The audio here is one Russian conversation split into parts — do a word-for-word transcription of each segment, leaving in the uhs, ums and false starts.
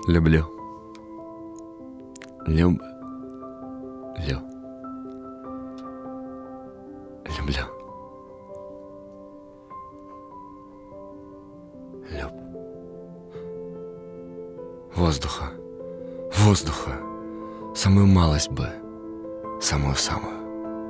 Люблю. Люб... Лю. Люблю. Люб. Воздуха. Воздуха. Самую малость бы. Самую-самую.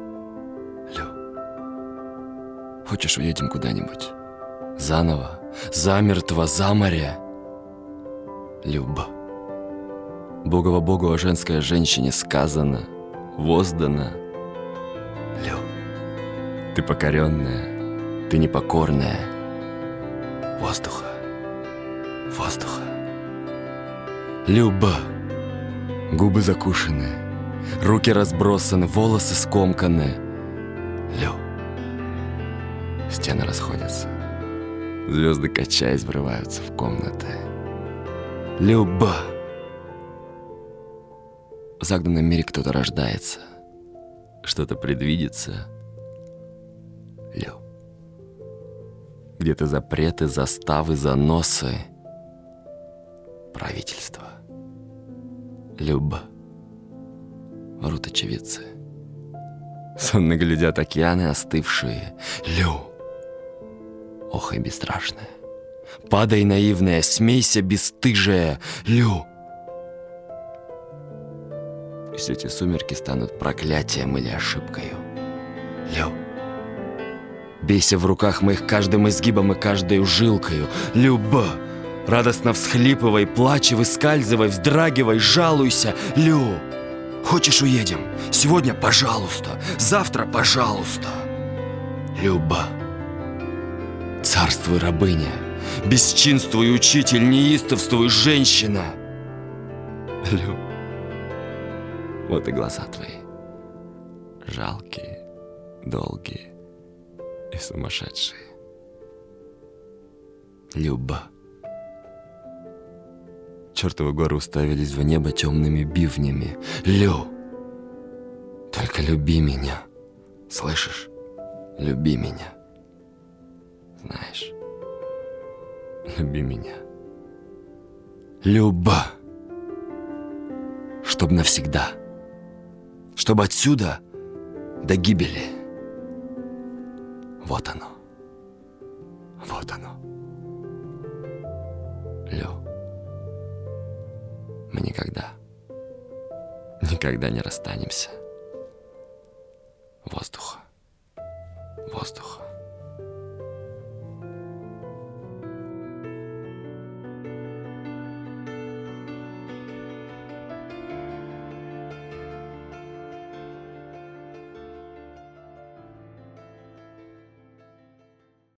Лю. Хочешь, уедем куда-нибудь? Заново? Замертво, за море? Люба. Богово Богу о женской женщине сказано, воздано. Лю. Ты покоренная, ты непокорная. Воздуха. Воздуха. Люба. Губы закушены, руки разбросаны, волосы скомканы. Лю. Стены расходятся, звезды, качаясь, врываются в комнаты. Люба. В загнанном мире кто-то рождается, что-то предвидится. Лю. Где-то запреты, заставы, заносы. Правительство. Люба. Врут очевидцы. Сонно глядят океаны остывшие. Лю. Охай бесстрашная. Падай, наивная, смейся, бесстыжая. Лю. Пусть эти сумерки станут проклятием или ошибкою. Лю. Бейся в руках моих каждым изгибом и каждой жилкою. Люба. Радостно всхлипывай, плачь, выскальзывай, вздрагивай, жалуйся. Лю. Хочешь, уедем? Сегодня, пожалуйста. Завтра, пожалуйста. Люба. Царствуй, рабыня. Бесчинствуй, учитель, неистовствуй, женщина. Лю. Вот и глаза твои. Жалкие, долгие и сумасшедшие. Люба. Чертовы горы уставились в небо темными бивнями. Лю. Только люби меня. Слышишь? Люби меня. Знаешь, люби меня. Люба. Чтоб навсегда. Чтоб отсюда до гибели. Вот оно. Вот оно. Лю. Мы никогда, никогда не расстанемся. Воздуха. Воздуха.